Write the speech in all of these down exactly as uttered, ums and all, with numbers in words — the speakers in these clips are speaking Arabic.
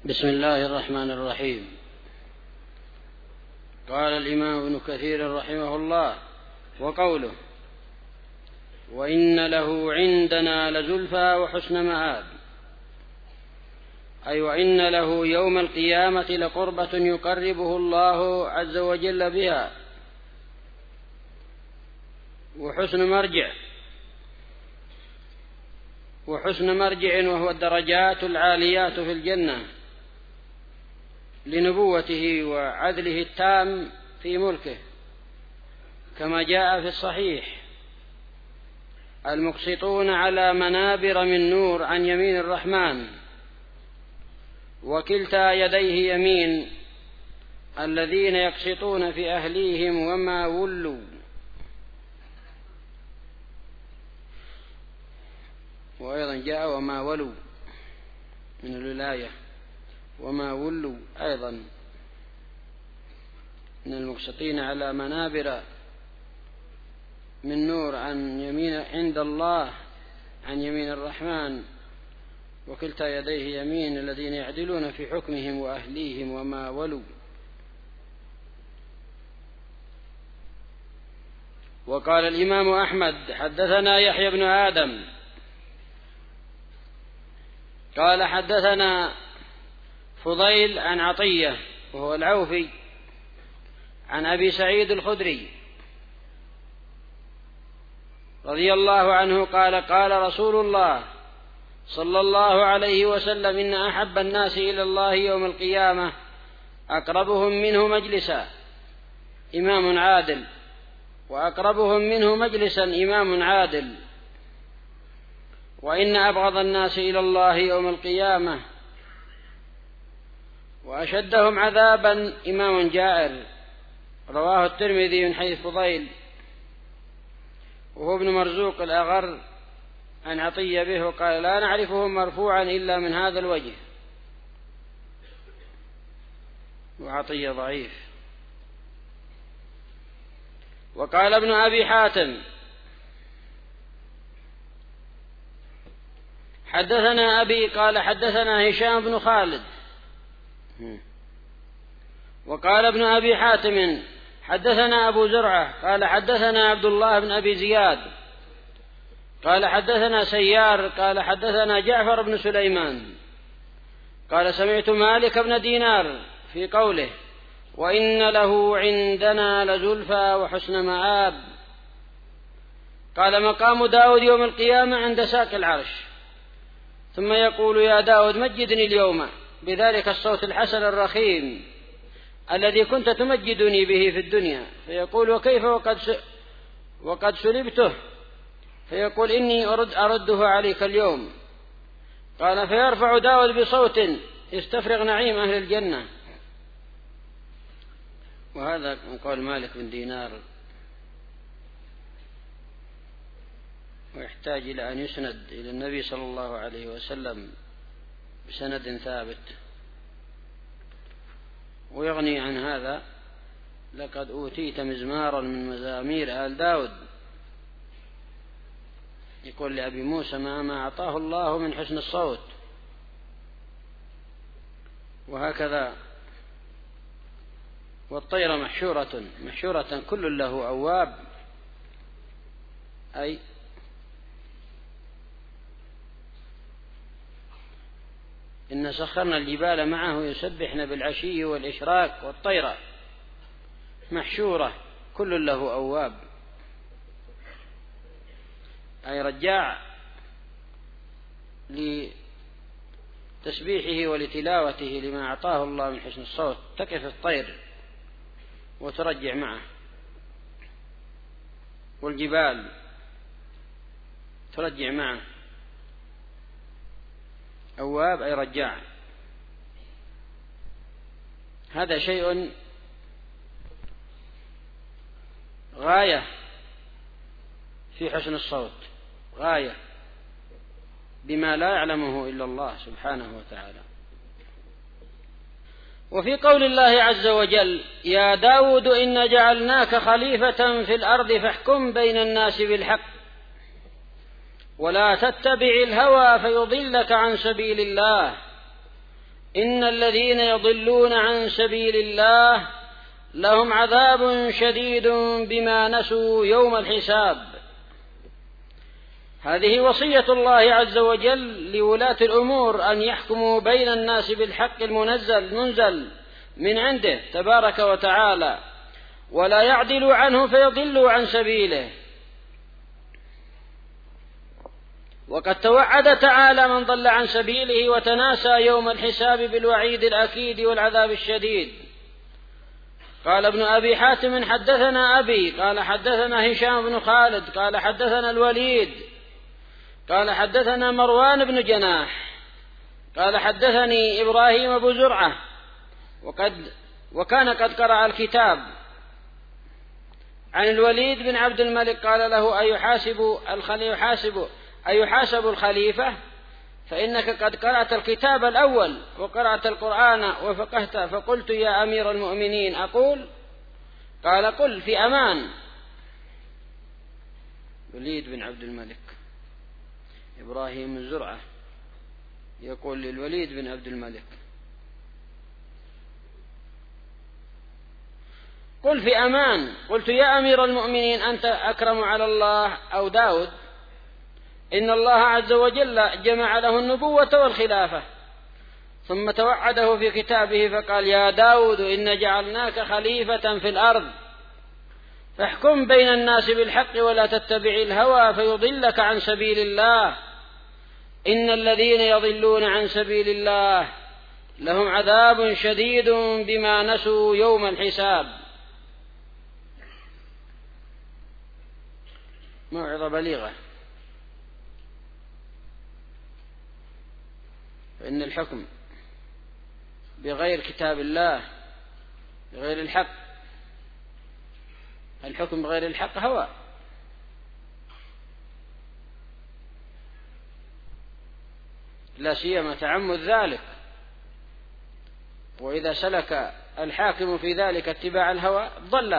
بسم الله الرحمن الرحيم. قال الإمام ابن كثير رحمه الله: وقوله: وإن له عندنا لزلفى وحسن مآب، أي وإن له يوم القيامة لقربة يقربه الله عز وجل بها، وحسن مرجع وحسن مرجع وهو الدرجات العاليات في الجنة لنبوته وعدله التام في ملكه، كما جاء في الصحيح: المقسطون على منابر من نور عن يمين الرحمن، وكلتا يديه يمين، الذين يقسطون في أهليهم وما ولوا. وأيضا جاء وما ولوا من الولاية، وما ولوا أيضا من المقسطين على منابر من نور عن يمين عند الله عن يمين الرحمن، وكلتا يديه يمين، الذين يعدلون في حكمهم وأهليهم وما ولوا. وقال الإمام أحمد: حدثنا يحيى بن آدم قال حدثنا فضيل عن عطية وهو العوفي عن أبي سعيد الخدري رضي الله عنه قال: قال رسول الله صلى الله عليه وسلم: إن أحب الناس إلى الله يوم القيامة أقربهم منه مجلسا إمام عادل، وأقربهم منه مجلسا إمام عادل، وإن أبغض الناس إلى الله يوم القيامة وأشدهم عذابا إمام جائر. رواه الترمذي من حديث فضيل وهو ابن مرزوق الأغر عن عطية به، وقال: لا نعرفه مرفوعا إلا من هذا الوجه، وعطية ضعيف. وقال ابن أبي حاتم: حدثنا أبي قال حدثنا هشام بن خالد. وقال ابن أبي حاتم: حدثنا أبو زرعة قال حدثنا عبد الله بن أبي زياد قال حدثنا سيار قال حدثنا جعفر بن سليمان قال: سمعت مالك بن دينار في قوله: وإن له عندنا لزلفى وحسن مآب. قال: مقام داود يوم القيامة عند ساق العرش، ثم يقول: يا داود مجدني اليوم بذلك الصوت الحسن الرخيم الذي كنت تمجدني به في الدنيا. فيقول: وكيف وقد وقد سلبته؟ فيقول: إني أرد أرده عليك اليوم. قال: فيرفع داود بصوت يستفرغ نعيم أهل الجنة. وهذا من قول مالك بن دينار، ويحتاج إلى أن يسند إلى النبي صلى الله عليه وسلم بسند ثابت. ويغني عن هذا: لقد أوتيت مزمارا من مزامير آل داود. يقول لأبي موسى: ما ما أعطاه الله من حسن الصوت. وهكذا. والطير محشورة محشورة كل له أواب، أي إن سخرنا الجبال معه يسبحن بالعشي والإشراق، والطير محشورة كل له أواب، أي رجاع لتسبيحه ولتلاوته لما أعطاه الله من حسن الصوت. تقف الطير وترجع معه، والجبال ترجع معه. أواب أي رجاع. هذا شيء غاية في حسن الصوت، غاية بما لا يعلمه إلا الله سبحانه وتعالى. وفي قول الله عز وجل: يا داود إنا جعلناك خليفة في الأرض فاحكم بين الناس بالحق ولا تتبع الهوى فيضلك عن سبيل الله إن الذين يضلون عن سبيل الله لهم عذاب شديد بما نسوا يوم الحساب. هذه وصية الله عز وجل لولاة الأمور أن يحكموا بين الناس بالحق المنزل منزل من عنده تبارك وتعالى، ولا يعدلوا عنه فيضلوا عن سبيله. وقد توعد تعالى من ضل عن سبيله وتناسى يوم الحساب بالوعيد الأكيد والعذاب الشديد. قال ابن أبي حاتم حدثنا أبي قال حدثنا هشام بن خالد قال حدثنا الوليد قال حدثنا مروان بن جناح قال حدثني إبراهيم بن زرعة وقد وكان قد قرأ الكتاب عن الوليد بن عبد الملك قال له: أيحاسب الخليفة أيحاسب الخليفة؟ فإنك قد قرأت الكتاب الأول وقرأت القرآن وفقهت. فقلت: يا أمير المؤمنين أقول؟ قال: قل في أمان. وليد بن عبد الملك إبراهيم الزرعة يقول للوليد بن عبد الملك: قل في أمان. قلت: يا أمير المؤمنين أنت أكرم على الله أو داود؟ إن الله عز وجل جمع له النبوة والخلافة، ثم توعده في كتابه فقال: يا داود إن جعلناك خليفة في الأرض فاحكم بين الناس بالحق ولا تتبع الهوى فيضلك عن سبيل الله. إن الذين يضلون عن سبيل الله لهم عذاب شديد بما نسوا يوم الحساب. موعظة بليغة. فإن الحكم بغير كتاب الله بغير الحق، الحكم بغير الحق هوى. لا سيما تعمد ذلك، وإذا سلك الحاكم في ذلك اتباع الهوى ضل.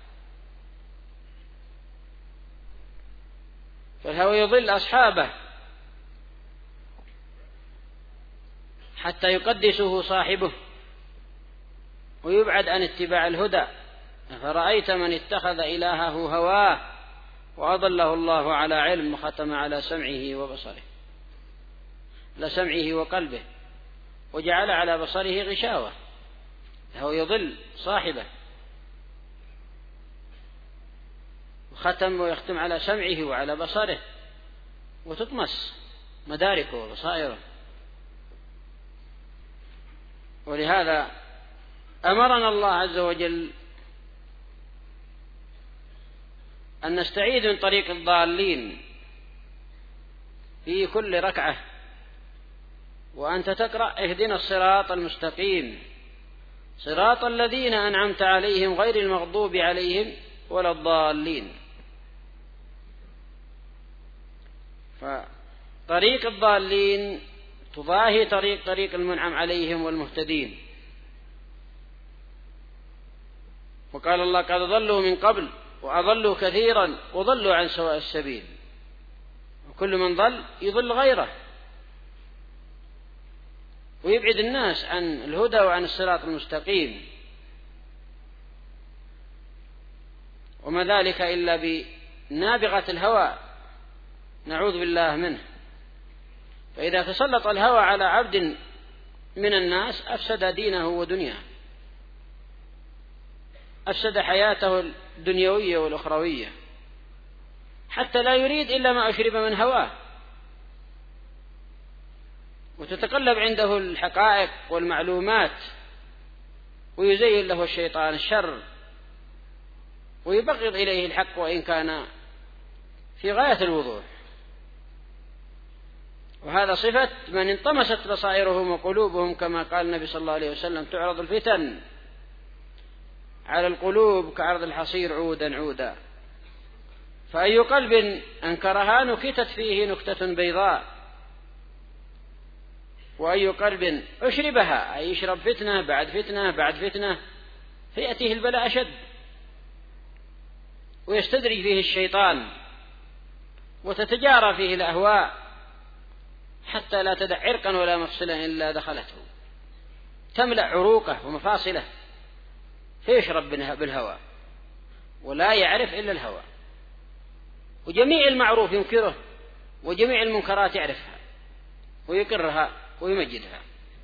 فالهوى يضل أصحابه حتى يقدسه صاحبه ويبعد عن اتباع الهدى. فرأيت من اتخذ إلهه هواه وأضله الله على علم وختم على سمعه وبصره لسمعه وقلبه وجعل على بصره غشاوة. هو يضل صاحبه، وختم ويختم على سمعه وعلى بصره وتطمس مداركه وبصائره. ولهذا أمرنا الله عز وجل أن نستعيذ من طريق الضالين في كل ركعة، وأنت تقرأ: اهدنا الصراط المستقيم صراط الذين أنعمت عليهم غير المغضوب عليهم ولا الضالين. فطريق الضالين تضاهي طريق طريق المنعم عليهم والمهتدين. وقال الله: قد ضلوا من قبل وأضلوا كثيرا وضلوا عن سواء السبيل. وكل من ضل يضل غيره ويبعد الناس عن الهدى وعن الصراط المستقيم، وما ذلك إلا بنابغة الهوى، نعوذ بالله منه. فإذا تسلط الهوى على عبد من الناس أفسد دينه ودنياه، أفسد حياته الدنيوية والأخروية، حتى لا يريد إلا ما أشرب من هواه، وتتقلب عنده الحقائق والمعلومات، ويزين له الشيطان الشر ويبغض إليه الحق وإن كان في غاية الوضوح. وهذا صفة من انطمست بصائرهم وقلوبهم، كما قال النبي صلى الله عليه وسلم: تعرض الفتن على القلوب كعرض الحصير عودا عودا، فأي قلب أنكرها نكتت فيه نكتة بيضاء، وأي قلب أشربها أي يشرب فتنة بعد فتنة بعد فتنة فيأتيه البلاء أشد، ويستدرج فيه الشيطان وتتجارى فيه الأهواء حتى لا تدع عرقا ولا مفصلا إلا دخلته. تملأ عروقه ومفاصله فيشرب بالهوى ولا يعرف إلا الهوى، وجميع المعروف ينكره وجميع المنكرات يعرفها ويقرها ويمجدها،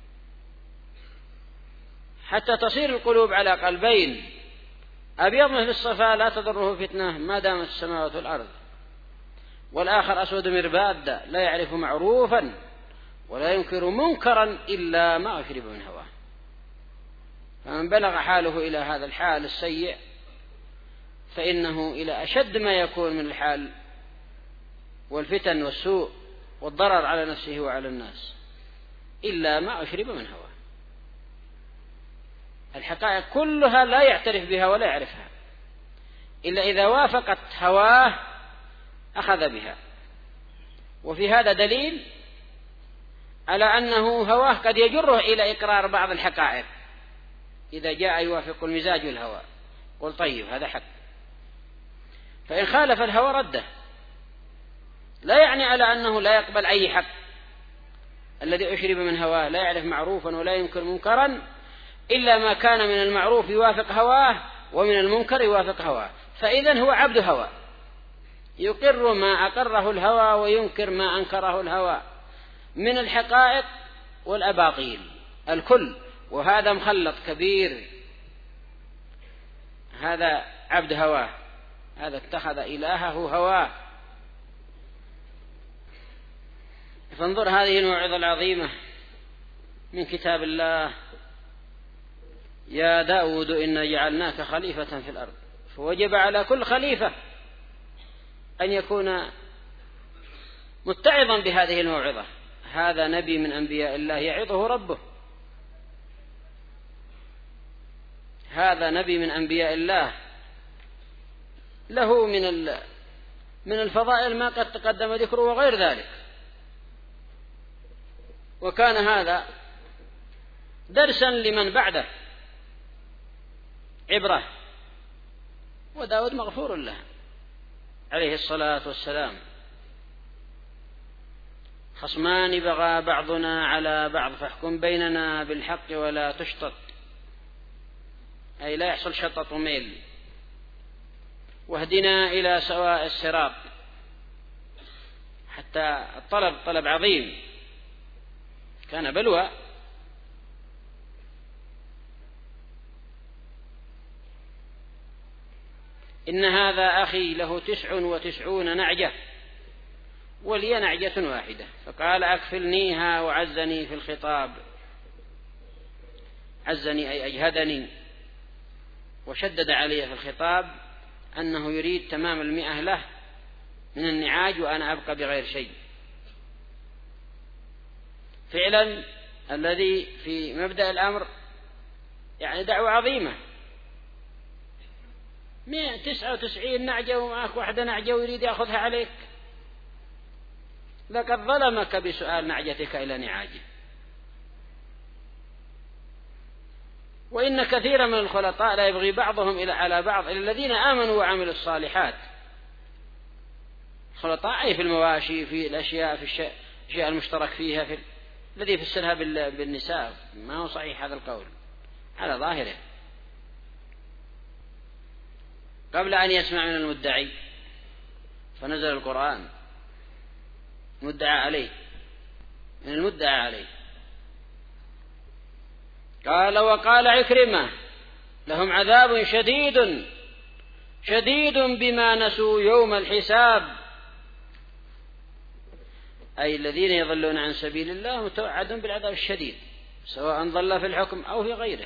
حتى تصير القلوب على قلبين، أبيض مثل الصفا لا تضره فتنة ما دامت السماوات والأرض، والآخر أسود مرباد لا يعرف معروفا ولا ينكر منكرا إلا ما أشرب من هواه. فمن بلغ حاله إلى هذا الحال السيء فإنه إلى أشد ما يكون من الحال والفتن والسوء والضرر على نفسه وعلى الناس إلا ما أشرب من هواه. الحقائق كلها لا يعترف بها ولا يعرفها إلا إذا وافقت هواه أخذ بها. وفي هذا دليل على أنه هواه قد يجره إلى إقرار بعض الحقائق إذا جاء يوافق المزاج والهوى، قل طيب هذا حق، فإن خالف الهوى رده، لا يعني على أنه لا يقبل أي حق. الذي أشرب من هواه لا يعرف معروفا ولا ينكر منكرا إلا ما كان من المعروف يوافق هواه ومن المنكر يوافق هواه، فإذن هو عبد هوى يقر ما أقره الهوى وينكر ما أنكره الهوى من الحقائق والأباطيل الكل، وهذا مخلط كبير، هذا عبد هواه، هذا اتخذ إلهه هواه. فانظر هذه الموعظة العظيمة من كتاب الله: يا داود إنا جعلناك خليفة في الأرض. فوجب على كل خليفة أن يكون متعظا بهذه الموعظة. هذا نبي من أنبياء الله يعظه ربه، هذا نبي من أنبياء الله له من من الفضائل ما قد تقدم ذكره وغير ذلك، وكان هذا درسا لمن بعده، عبرة. وداود مغفور له عليه الصلاة والسلام: خصمان بغى بعضنا على بعض فاحكم بيننا بالحق ولا تشطط، أي لا يحصل شطط وميل، واهدنا إلى سواء الصراط. حتى الطلب طلب عظيم، كان بلوى. إن هذا أخي له تسع وتسعون نعجة ولي نعجة واحدة، فقال أكفلنيها وعزني في الخطاب. عزني أي أجهدني، وشدد علي في الخطاب أنه يريد تمام المئة له من النعاج وأنا أبقى بغير شيء. فعلا الذي في مبدأ الأمر يعني دعوة عظيمة، مئة تسعة وتسعين نعجة ومعك واحدة نعجة ويريد يأخذها عليك، لقد ظلمك بسؤال نعجتك إلى نعاجه. وإن كثيرا من الخلطاء لا يبغي بعضهم إلى على بعض إلى الذين آمنوا وعملوا الصالحات. خلطاء أي في المواشي، في الأشياء، في الأشياء المشترك فيها، في الذي يفسرها بالنساء، ما هو صحيح هذا القول على ظاهره. قبل أن يسمع من المدعي فنزل القرآن مدعى عليه، من المدعى عليه. قال: وقال عكرمة: لهم عذاب شديد شديد بما نسوا يوم الحساب، أي الذين يضلون عن سبيل الله متوعدون بالعذاب الشديد، سواء ضل في الحكم أو في غيره.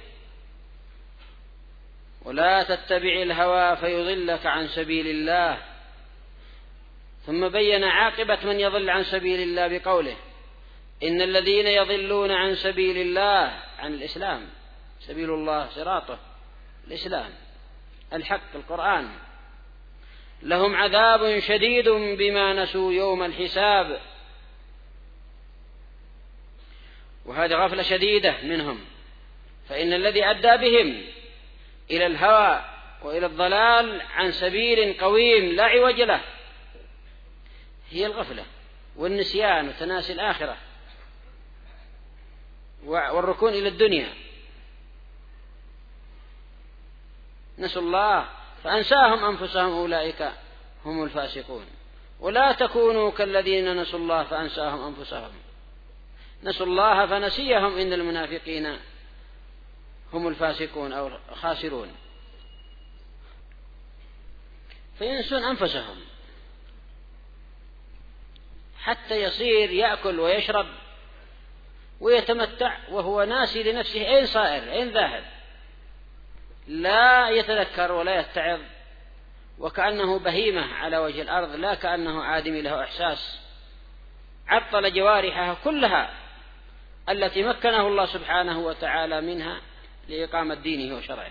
ولا تتبع الهوى فيضلك عن سبيل الله. ثم بين عاقبة من يضل عن سبيل الله بقوله: إن الذين يضلون عن سبيل الله، عن الإسلام، سبيل الله صراطه الإسلام الحق القرآن، لهم عذاب شديد بما نسوا يوم الحساب. وهذه غفلة شديدة منهم، فإن الذي أدى بهم إلى الهوى وإلى الضلال عن سبيل قويم لا عوج له هي الغفلة والنسيان وتناسي الآخرة والركون إلى الدنيا نسوا الله فأنساهم أنفسهم أولئك هم الفاسقون. ولا تكونوا كالذين نسوا الله فأنساهم أنفسهم. نسوا الله فنسيهم إن المنافقين هم الفاسقون أو خاسرون. فينسون أنفسهم حتى يصير يأكل ويشرب ويتمتع وهو ناسي لنفسه أين صائر أين ذاهب، لا يتذكر ولا يتعظ، وكأنه بهيمة على وجه الأرض، لا كأنه آدمي له إحساس. عطل جوارحه كلها التي مكنه الله سبحانه وتعالى منها لإقامة دينه وشرعه.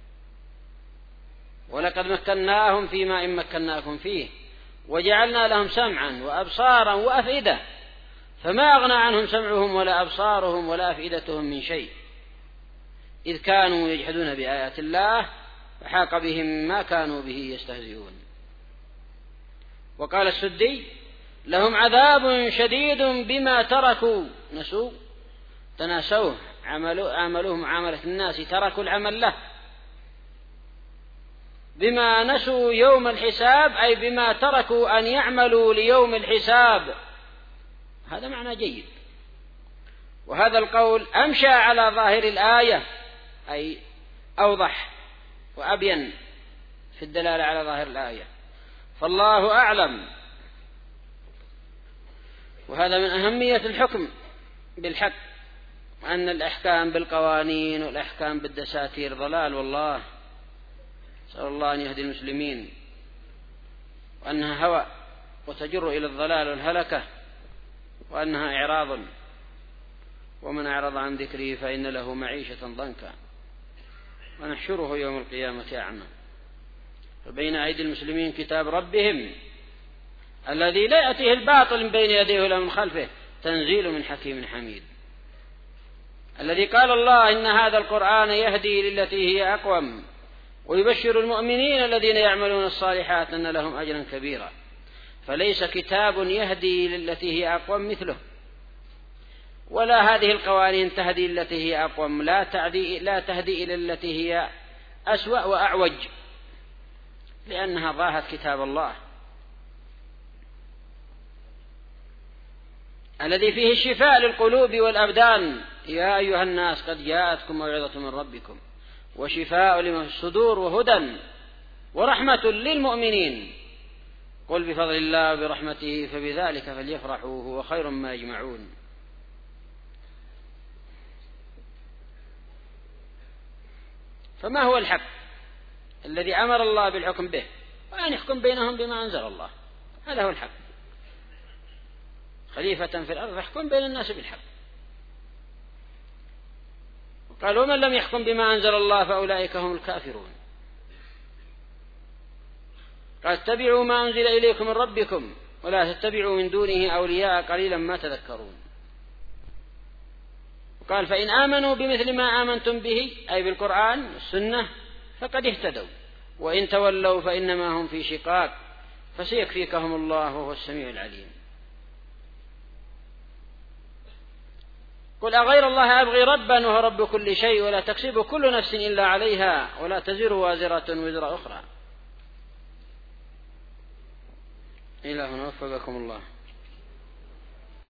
ولقد مكناهم فيما إن مكناكم فيه وجعلنا لهم سمعا وأبصارا وأفئدة فما أغنى عنهم سمعهم ولا أبصارهم ولا أفئدتهم من شيء إذ كانوا يجحدون بآيات الله فحاق بهم ما كانوا به يستهزئون. وقال السدي لهم عذاب شديد بما تركوا نسوا تناسوه عملوه معاملة الناس تركوا العمل له بما نسوا يوم الحساب أي بما تركوا أن يعملوا ليوم الحساب. هذا معنى جيد. وهذا القول أمشى على ظاهر الآية أي أوضح وأبين في الدلالة على ظاهر الآية. فالله أعلم. وهذا من أهمية الحكم بالحق، أن الأحكام بالقوانين والأحكام بالدساتير ضلال والله، نسأل الله أن يهدي المسلمين، وأنها هوى وتجر إلى الضلال والهلكة، وأنها إعراض، ومن أعرض عن ذكري فإن له معيشة ضنكا ونحشره يوم القيامة أعمى. فبين أيدي المسلمين كتاب ربهم الذي لا يأتيه الباطل من بين يديه ولا من خلفه تنزيل من حكيم حميد، الذي قال الله إن هذا القرآن يهدي للتي هي أقوم ويبشر المؤمنين الذين يعملون الصالحات أن لهم أجرا كبيرا. فليس كتاب يهدي للتي هي أقوم مثله، ولا هذه القوانين تهدي للتي هي أقوم، لا, تعدي لا تهدي إلى التي هي أسوأ وأعوج، لأنها ضاهت كتاب الله الذي فيه الشفاء للقلوب والأبدان. يا أيها الناس قد جاءتكم موعظة من ربكم وشفاء لما في الصدور وهدى ورحمة للمؤمنين. قل بفضل الله وبرحمته فبذلك فليفرحوا هو خير ما يجمعون. فما هو الحق الذي أمر الله بالحكم به؟ وأن يحكم بينهم بما أنزل الله، هذا هو الحق. خليفة في الأرض فاحكم بين الناس بالحق. قال ومن لم يحكم بما أنزل الله فأولئك هم الكافرون. قال اتبعوا ما أنزل إليكم من ربكم ولا تتبعوا من دونه أولياء قليلا ما تذكرون. قال فإن آمنوا بمثل ما آمنتم به أي بالقرآن والسنة فقد اهتدوا، وإن تولوا فإنما هم في شقاق فسيكفيكهم الله وهو السميع العليم. قل أغير الله أبغي ربا وهو رب كل شيء ولا تكسب كل نفس إلا عليها ولا تزر وازرة وزر أخرى. إلهنا وفقكم الله.